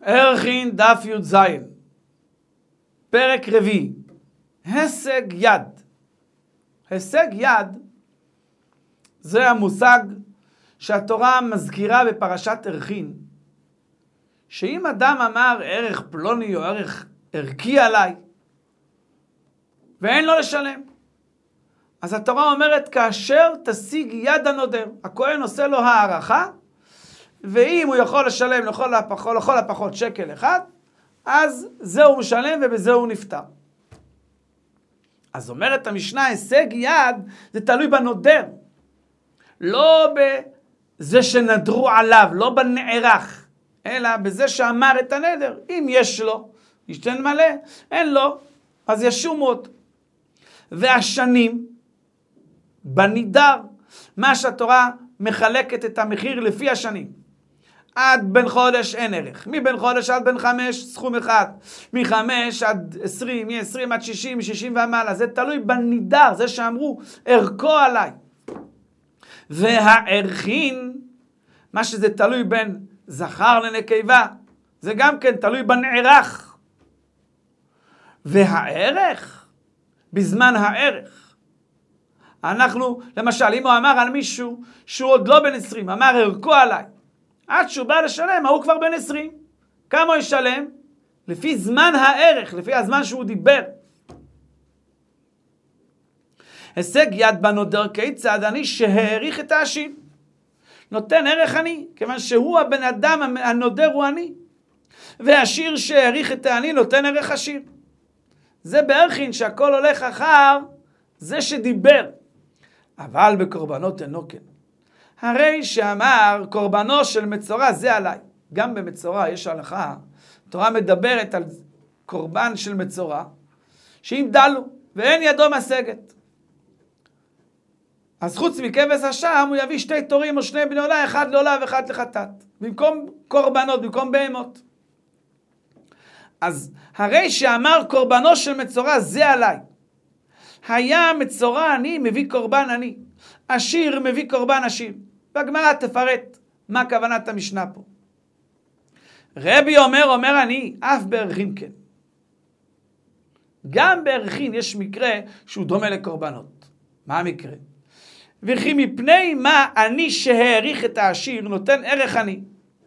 ערכין דף י"ז, פרק רביעי, הישג יד. הישג יד זה המושג שהתורה מזכירה בפרשת ערכין, שאם אדם אמר ערך פלוני או ערך ערכי עליי ואין לו לשלם, אז התורה אומרת כאשר תשיג יד הנודר, הכהן עושה לו הערכה, ואם הוא יכול לשלם לכל הפחות שקל אחד, אז זהו משלם ובזה הוא נפטר. אז אומרת המשנה, הישג יד זה תלוי בנודר, לא בזה שנדרו עליו, לא בנערך, אלא בזה שאמר את הנדר. אם יש לו, ישתן מלא, אין לו, אז ישום עוד. והשנים בנידר, מה שהתורה מחלקת את המחיר לפי השנים. עד בן חודש אין ערך, מבין חודש עד בן 5 סכום אחד, מ5 עד 20, מ20 עד 60, 60 ומעלה, זה תלוי בנידר, זה שאמרו ערכו עליי. והערכין, מה שזה תלוי בין זכר לנקבה, זה גם כן תלוי בנערך. והערך, בזמן הערך, אנחנו, למשל, אם הוא אמר על מישהו שהוא עוד לא בן 20, אמר ערכו עליי, עד שהוא בא לשלם, הוא כבר בן 20. כמה הוא ישלם? לפי זמן הערך, לפי הזמן שהוא דיבר. הישג יד בנודר כיצד? אני שהעריך את העשיר. נותן ערך אני, כיוון שהוא הבן אדם, הנודר הוא אני. והעשיר שהעריך את העני נותן ערך עשיר. זה בערכין שהכל הולך אחר זה שדיבר. אבל בקורבנות אינו כן. הרי שאמר קורבנו של מצורע זה עליי. גם במצורע יש הלכה, התורה מדברת על קורבן של מצורע, שאם דלו ואין ידו משגת, אז חוץ מכבש השם הוא יביא 2 תורים או 2 בני עולה, אחד לעולה ואחד לחטאת, במקום קורבנות, במקום בהמות. אז הרי שאמר קורבנו של מצורע זה עליי. היה מצורע אני מביא קורבן אני, עשיר מביא קורבן עשיר. והגמרא תפרט מה כוונת המשנה פה. רבי אומר אני, אף בערכין כן. גם בערכין יש מקרה שהוא דומה לקורבנות. מה המקרה? וכי מפני מה אני שהעריך את העשיר נותן ערך אני.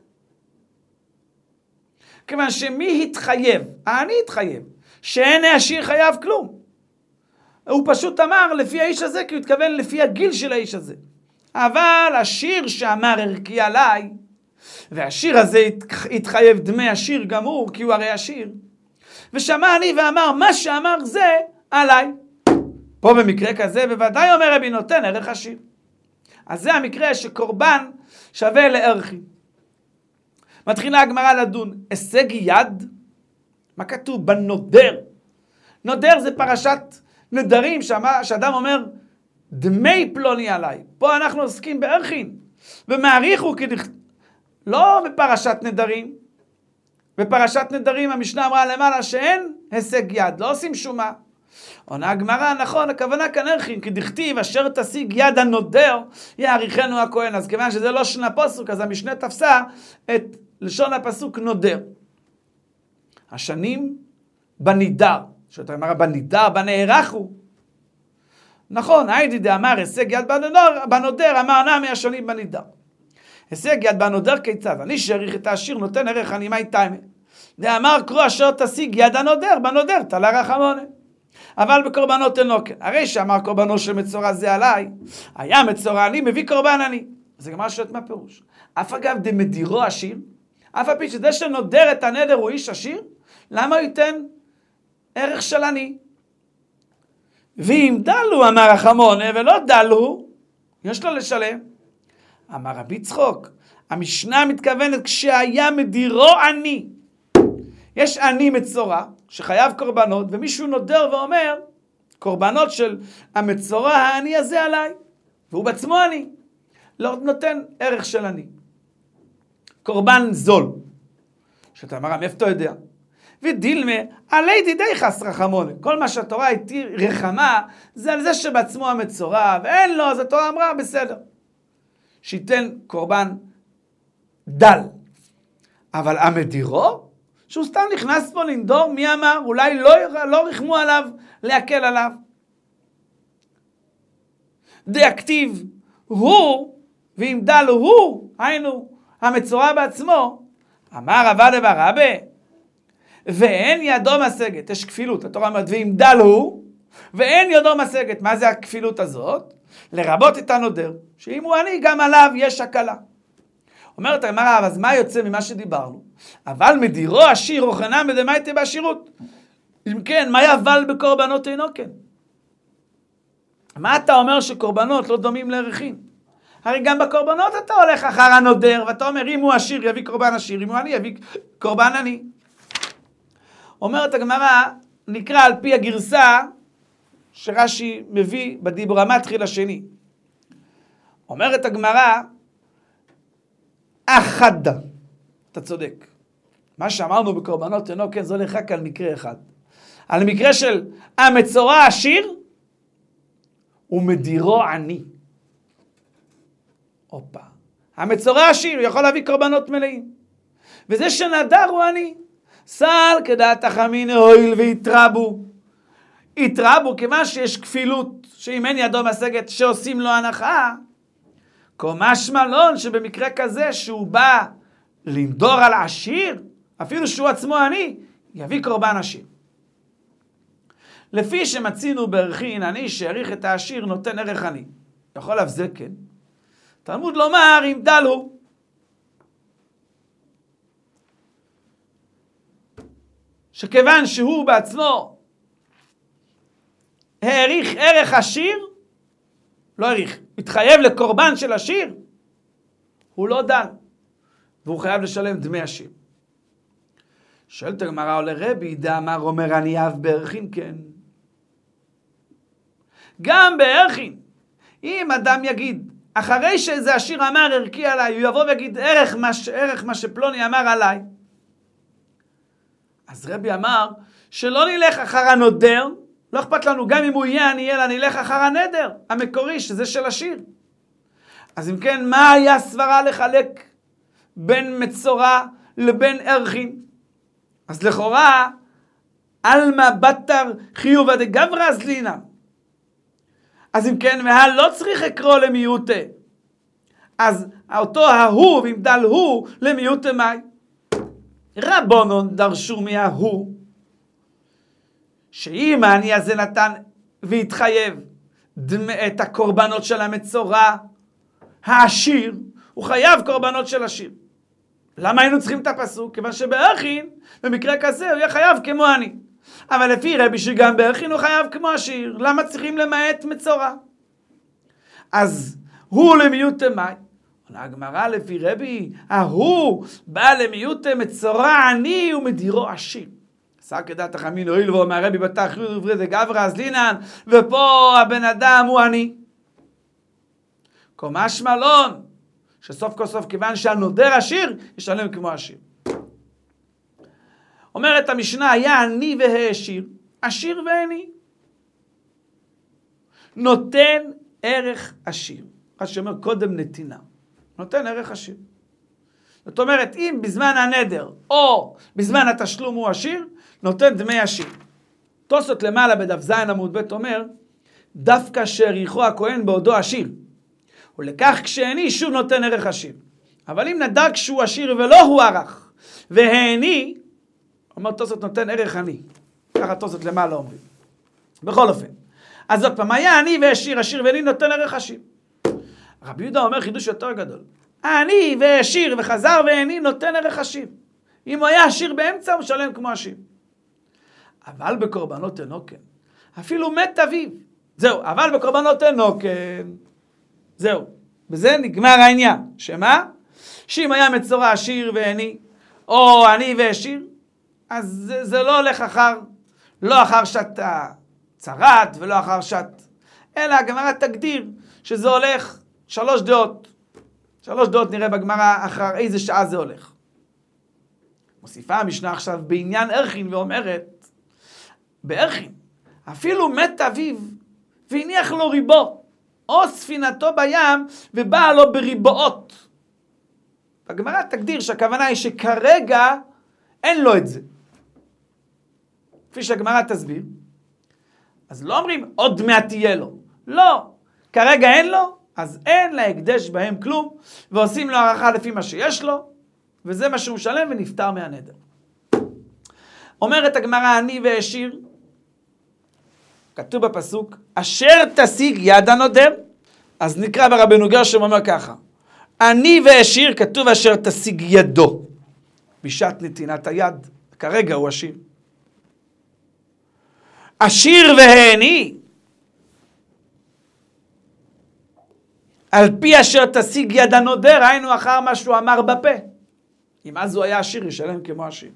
כיוון שמי התחייב? אני התחייב. שאין העשיר חייב כלום. הוא פשוט אמר לפי האיש הזה, כי הוא התכוון לפי הגיל של האיש הזה. אבל השיר שאמר ערכי עליי, והשיר הזה התחייב דמי השיר גמור, כי הוא הרי השיר, ושמע אני ואמר מה שאמר זה עליי. פה במקרה כזה בוודאי אומר רבי נותן ערך השיר. אז זה המקרה שקורבן שווה לערכי. מתחילה הגמרא לדון, הישג יד, מה כתוב? בנודר. נודר זה פרשת נדרים, שאדם אומר דמי פלוני עליי. פה אנחנו עוסקים בערכין, ומעריכו לא בפרשת נדרים. בפרשת נדרים המשנה אמרה למעלה שאין הישג יד, לא עושים שומה. עונה הגמרא, נכון, הכוונה כאן ערכין, כי דכתיב אשר תשיג יד הנודר יעריכנו הכהן. אז כיוון שזה לא שון הפסוק, אז המשנה תפסה את לשון הפסוק נודר. השנים בנידר, שאתה אומר בנידר, בנערכו. נכון, היידי דאמר הישג יד בנודר, אמר נמי השנים בנידר. הישג יד בנודר כיצד? אני שהעריך את העשיר נותן ערך אני מאי תיימה. דאמר קרוא אשר תשיג יד הנודר, בנודר תלה רחמונה. אבל בקורבנות אינו כן. הרי שאמר קורבנו של מצורע זה עליי, היה מצורע אני מביא קורבן אני. זה גמרא שואלת מה פירוש? אף אגב דמדירו עשיר, אף על פי שזה שנודר את הנדר הוא איש עשיר, למה הוא ייתן ערך של אני? ואם דלו אמר רחמונה ולא דלו, יש לו לשלם. אמר רבי צחוק, המשנה מתכוונת כשהיה מדירו אני. יש אני מצורע שחייב קורבנות, ומישהו נודר ואומר, קורבנות של המצורע העני הזה עליי, והוא בעצמו אני. לא נותן ערך של אני. קורבן זול. שאתה אמר, מאיפה אתה יודע? ודילמה, עלי דידי חס רחמונה. כל מה שהתורה הייתי רחמה, זה על זה שבעצמו המצורע, ואין לו, אז התורה אמרה, בסדר. שייתן קורבן דל. אבל המדירו, שהוא סתם נכנס פה לנדור, מי אמר? אולי לא רחמו עליו, להקל עליו. דאקטיב הוא, ואם דל הוא, היינו, המצורע בעצמו, אמר עבד ברבה, ואין ידו משגת. יש כפילות, התורה אומרת, ואם דל הוא, ואין ידו משגת. מה זה הכפילות הזאת? לרבות את הנודר, שאם הוא עני, גם עליו יש הקלה. אומרת הגמרא, אז מה יוצא ממה שדיברנו? אבל מדירו עשיר או חנם בדמייטה בעשירות. אם כן, מה יבל בקורבנות אינו כן? מה אתה אומר שקורבנות לא דומים לערכין? הרי גם בקורבנות אתה הולך אחר הנודר, ואתה אומר, אם הוא עשיר יביא קורבן עשיר, אם הוא עני יביא קורבן עני. אומרת הגמרא, נקרא על פי הגרסה שרש"י מביא בדיבור המתחיל השני. אומרת הגמרא, אחדה. אתה צודק. מה שאמרנו בקורבנות אינו כן, זה הולך רק על מקרה אחד. על מקרה של המצורע עשיר, ומדירו עני. אופה. המצורע עשיר, הוא יכול להביא קורבנות מלאים. וזה שנדר הוא עני. סל כדעת החמין הועיל ויתרבו. יתרבו כיוון שיש כפילות, שאם אין ידו משגת שעושים לו הנחה, משמע לון שבמקרה כזה שהוא בא לנדור על עשיר, אפילו שהוא עצמו עני, יביא קורבן עשיר. לפי שמצינו בערכין, עני שהעריך את העשיר נותן ערך עני. יכול להבזה כן. תלמוד לומר אם דל הוא. שכיוון שהוא בעצמו העריך ערך עשיר, לא העריך, התחייב לקורבן של עשיר, הוא לא דל, והוא חייב לשלם דמי עשיר. שואלת הגמרא או לרבי, דאמר אומר אני אב בערכין כן. גם בערכין, אם אדם יגיד, אחרי שאיזה עשיר אמר ערכי עליי, הוא יבוא ויגיד ערך מה שפלוני אמר עליי. אז רבי אמר, שלא נלך אחר הנודר, לא אכפת לנו, גם אם הוא יהיה עני, אלא נלך אחר הנדר, המקורי, שזה של עשיר. אז אם כן, מה היה סברה לחלק בין מצורע לבין ערכין? אז לכאורה, אלמה בתר חיובה דגברא אזלינא. אז אם כן, והל לא צריך לקרוא למיעוטה. אז אותו ההוא, ואם דל הוא, למיעוטה מאי. רבונון דרשו מההוא, שאם העני הזה נתן והתחייב את הקורבנות של המצורע, העשיר, הוא חייב קורבנות של עשיר. למה היינו צריכים את הפסוק? כיוון שבערכין, במקרה כזה, הוא יהיה חייב כמו עני. אבל לפי רבי שגם בערכין הוא חייב כמו עשיר. למה צריכים למעט מצורע? אז הוא למיעוטה מאי. הגמרא לפי רבי, ההוא בא למיעוטה מצורע עני ומדירו עשיר. עשה כדעת החמין הועיל ואומר רבי בתח חיובה דגברא אזלינא, ופה הבן אדם הוא עני. משמע לון, שסוף כל סוף כיוון שהנודר עשיר, ישלם כמו עשיר. אומרת המשנה, היה עני והעשיר, עשיר ועני. נותן ערך עשיר. מה שאומר קודם נתינה. נותן ערך עשיר. זאת אומרת, אם בזמן הנדר או בזמן התשלום הוא עשיר, נותן דמי עשיר. תוספות למעלה בדף זין עמוד ב' אומר, דווקא שהעריכו הכהן בעודו עשיר, ולכך כשעני שוב נותן ערך עשיר. אבל אם נדר כשהוא עשיר ולא הוא ערך, והעני, אומר תוספות נותן ערך עני. ככה תוספות למעלה אומרים. בכל אופן. אז עוד פעם, היה עני ועשיר, עשיר ועני נותן ערך עשיר. רבי יהודה אומר חידוש יותר גדול. עני ועשיר וחזר ועני נותן ערך עשיר. אם הוא היה עשיר באמצע, הוא משלם כמו עשיר. אבל בקורבנות אינו כן. אפילו מת אביו. זהו, אבל בקורבנות אינו כן. זהו. בזה נגמר העניין. שמה? שאם היה מצורע עשיר ועני, או עני ועשיר, אז זה לא הולך אחר, לא אחר שעת צרת ולא אחר שעת, אלא הגמרא תגדיר שזה הולך 3 דעות. 3 דעות נראה בגמרא אחר איזה שעה זה הולך. מוסיפה המשנה עכשיו בעניין ערכין ואומרת, בערכין, אפילו מת אביו והניח לו ריבו, או ספינתו בים ובאה לו בריבועות. הגמרא תגדיר שהכוונה היא שכרגע אין לו את זה. כפי שהגמרא תסביר. אז לא אומרים עוד מעט תהיה לו. לא. כרגע אין לו, אז אין להקדש בהם כלום, ועושים לו הערכה לפי מה שיש לו, וזה מה שהוא משלם ונפטר מהנדר. אומרת הגמרא, עני והשיר, כתוב בפסוק, אשר תשיג יד הנודר, אז נקרא ברבנו גרשום אומר ככה, עני והשיר, כתוב אשר תשיג ידו, בשעת נתינת היד, כרגע הוא עשיר. עשיר והעני, על פי אשר תשיג יד הנודר, היינו אחר מה שהוא אמר בפה. אם אז הוא היה עשיר, ישלם כמו עשיר.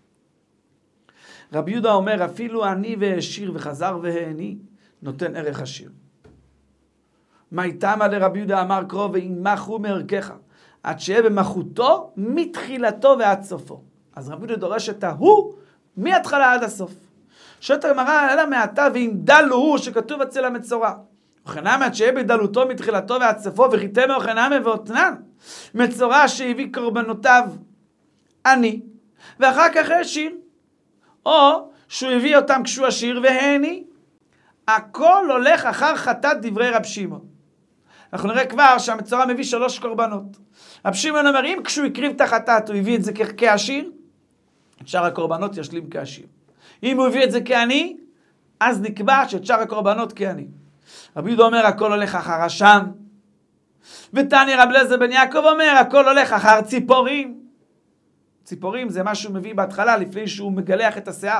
רבי יהודה אומר, אפילו עני והשיר וחזר והעני, נותן ערך עשיר. מה איתמה לרבי יהודה אמר קרוא, וימחו מערכך, עד שיהיה במחותו מתחילתו ועד סופו. אז רבי יהודה דורש את ההוא מההתחלה עד הסוף. שואלת הגמרא, אלא מעתה ואם דלו הוא שכתוב אצל המצורע. וכנמה עד שיהיה בדלותו מתחילתו ועד סופו, וחיתמה וכנמה ואותנן. מצורע שהביא קורבנותיו עני, ואחר כך השיר. או שהוא הביא אותם כשהוא עשיר והעני. הכל הולך אחר חטאת דברי רב שמעון. אנחנו נראה כבר שהמצורע מביא 3 קורבנות. רב שמעון אומר, אם כשהוא הקריב את החטאת הוא הביא את זה כעשיר, את שאר הקורבנות ישלים כעשיר. אם הוא הביא את זה כעני, אז נקבע שאת שאר הקורבנות כעני. רבי יהודה אומר, הכל הולך אחר השם. ותניא רב אליעזר בן יעקב אומר, הכל הולך אחר ציפורים. ציפורים זה מה שהוא מביא בהתחלה, לפני שהוא מגלח את השיער.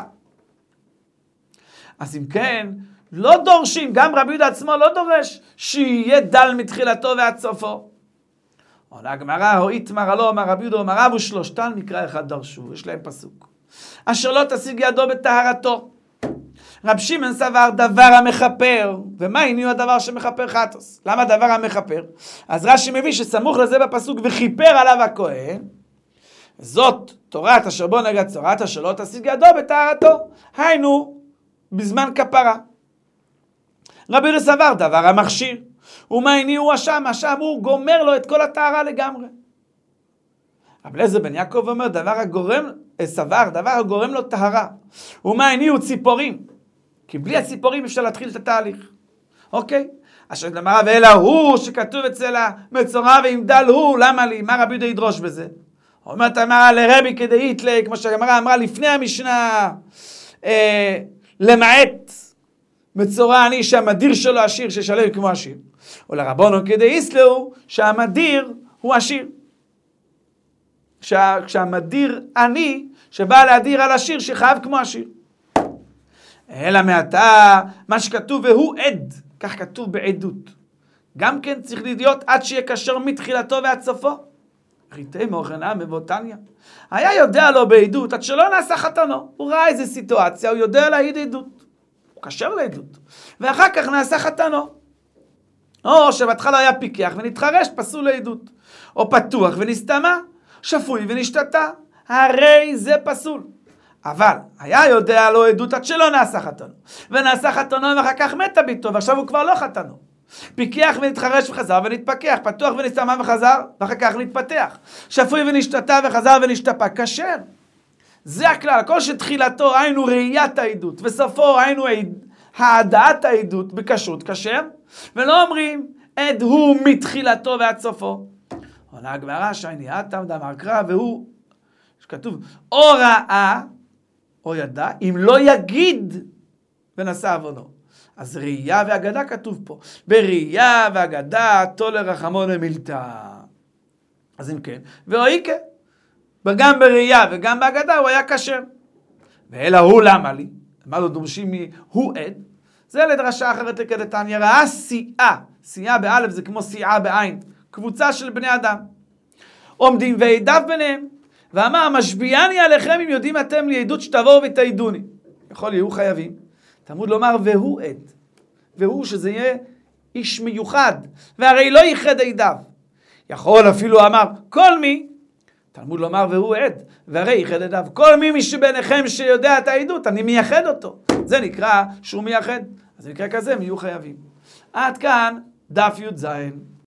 אז אם כן, לא דורשים, גם רבי יהודה עצמו לא דורש, שיהיה דל מתחילתו ועד סופו. עונה הגמרא, או איתמר לא, אמר רבי יהודה, אמר רבו שלושתן מקרא אחד דרשו, יש להם פסוק. אשר לא תשיג ידו בטהרתו. רב שמעון סבר דבר המכפר, ומה הניעו הדבר שמכפר חטוס? למה דבר המכפר? אז רש"י מביא שסמוך לזה בפסוק, וכיפר עליו הכהן, זאת תורת אשר בו נגד צורת אשר לא תשיג ידו בטהרתו. היינו, בזמן כפרה. רבי יהודה סבר דבר המכשיר, ומה הניעו השם? השם הוא גומר לו את כל הטהרה לגמרי. רבי אליעזר בן יעקב אומר, דבר הגורם לו טהרה. ומה הניעו? ציפורים. כי בלי הציפורים אפשר להתחיל את התהליך. אוקיי? אשר למראה ואלה הוא שכתוב אצל המצורע ואם דל הוא, למה לי? מה רבי יהודה ידרוש בזה? אומרת אמרה לרבי כדי יתלה, כמו שהגמרא אמרה לפני המשנה, למעט מצורע עני שהמדיר שלו עשיר, ששלם כמו עשיר. או לרבונו כדי יסלו, שהמדיר הוא עשיר. כשהמדיר עני, שבא להדיר על עשיר, שחייב כמו עשיר. אלא מעתה, מה שכתוב והוא עד, כך כתוב בעדות. גם כן צריך להיות עד שיהיה קשר מתחילתו ועד סופו. ריתם אוכנה מבוטניה. היה יודע לו בעדות, עד שלא נעשה חתנו. הוא ראה איזה סיטואציה, הוא יודע להעיד עדות. הוא קשר לעדות. ואחר כך נעשה חתנו. או שבהתחלה היה פיקח ונתחרש, פסול לעדות. או פתוח ונסתמה, שפוי ונשתתה. הרי זה פסול. אבל היה יודע לו עדות עד שלא נעשה חתנו. ונעשה חתנו ואחר כך מתה ביתו, ועכשיו הוא כבר לא חתנו. פיקח ונתחרש וחזר ונתפקח, פתוח ונסתמה וחזר, ואחר כך נתפתח. שפוי ונשתתה וחזר ונשתפה, כשר. זה הכלל, כל שתחילתו היינו ראיית העדות, וסופו היינו העדת העדות בכשרות כשר, ולא אומרים עד הוא מתחילתו ועד סופו. עונה הגמרא שייני עתם דאמר קרא, והוא, שכתוב, או ראה, או ידע, אם לא יגיד ונשא עוונו. אז ראייה והגדה כתוב פה. בראייה והגדה תולה רחמון למילתא. אז אם כן, ואויקה, גם בראייה וגם בהגדה הוא היה כשר. ואלא הוא למה לי? מה לא דורשים הוא עד? זה לדרשה אחרת כדתניא, ראה סיעה. סיעה באלף זה כמו סיעה בעין. קבוצה של בני אדם. עומדים ועדיו ביניהם. ואמר, משביעני עליכם אם יודעים אתם לי עדות שתבואו ותעידוני. יכול יהיו חייבים. תלמוד לומר והוא עד. והוא שזה יהיה איש מיוחד. והרי לא ייחד עדיו. יכול אפילו אמר כל מי. תלמוד לומר והוא עד. והרי ייחד עדיו. כל מי משביניכם שיודע את העדות. אני מייחד אותו. זה נקרא שהוא מייחד. אז זה נקרא כזה, הם יהיו חייבים. עד כאן דף י"ז.